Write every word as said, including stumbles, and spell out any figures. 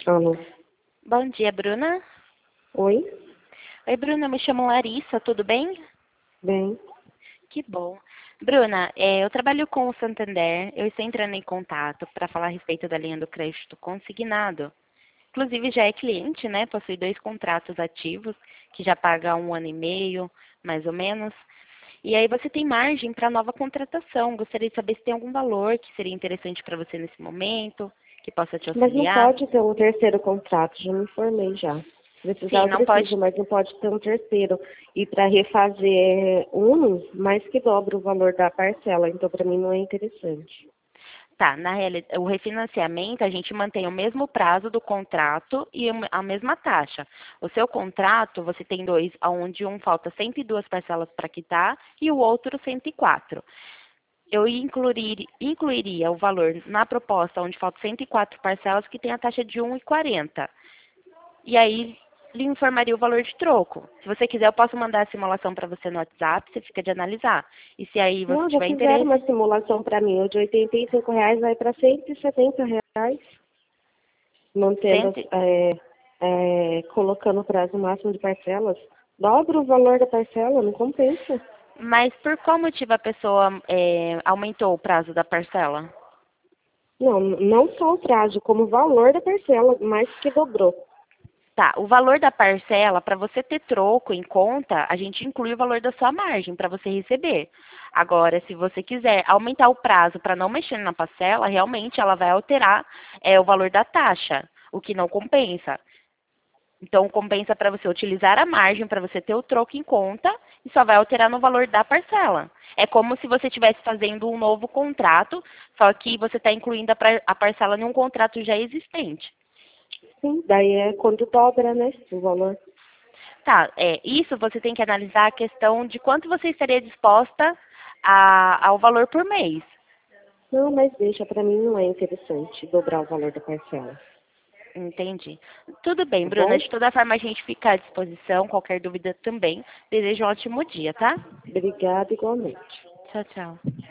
Alô? Bom dia, Bruna. Oi? Oi, Bruna, eu me chamo Larissa, tudo bem? Bem, Que bom. Bruna, é, eu trabalho com o Santander, eu estou entrando em contato para falar a respeito da linha do crédito consignado. Inclusive já é cliente, né? Possui dois contratos ativos, que já paga um ano e meio, mais ou menos. E aí você tem margem para nova contratação. Gostaria de saber se tem algum valor que seria interessante para você nesse momento, que possa te mas não auxiliar. pode ter um terceiro contrato, já me informei já. Se precisar, Sim, eu não pode. preciso, mas não pode ter um terceiro. E para refazer um, mais que dobra o valor da parcela, então para mim não é interessante. Tá, na realidade, o refinanciamento a gente mantém o mesmo prazo do contrato e a mesma taxa. O seu contrato, você tem dois, onde um falta cento e duas parcelas para quitar e o outro cento e quatro. Eu incluiria, incluiria o valor na proposta onde falta cento e quatro parcelas que tem a taxa de um e quarenta. E aí lhe informaria o valor de troco. Se você quiser, eu posso mandar a simulação para você no WhatsApp, você fica de analisar. E se aí você Não, já tiver fizeram interesse, uma simulação para mim, o de oitenta e cinco reais vai para cento e setenta reais, mantendo, cento. é, é, colocando o prazo máximo de parcelas. Dobra o valor da parcela, não compensa. Mas por qual motivo a pessoa é, aumentou o prazo da parcela? Não, não só o prazo, como o valor da parcela, mais que dobrou. Tá, o valor da parcela, para você ter troco em conta, a gente inclui o valor da sua margem para você receber. Agora, se você quiser aumentar o prazo para não mexer na parcela, realmente ela vai alterar é, o valor da taxa, o que não compensa. Então, compensa para você utilizar a margem para você ter o troco em conta e só vai alterar no valor da parcela. É como se você estivesse fazendo um novo contrato, só que você está incluindo a par- a parcela em um contrato já existente. Sim, daí é quando dobra, né, o valor. Tá, é, isso você tem que analisar a questão de quanto você estaria disposta a- ao valor por mês. Não, mas deixa, para mim não é interessante dobrar o valor da parcela, Entendi. Tudo bem, tá Bruna. bom? De toda forma, a gente fica à disposição. Qualquer dúvida também. Desejo um ótimo dia, tá? Obrigada igualmente. Tchau, tchau.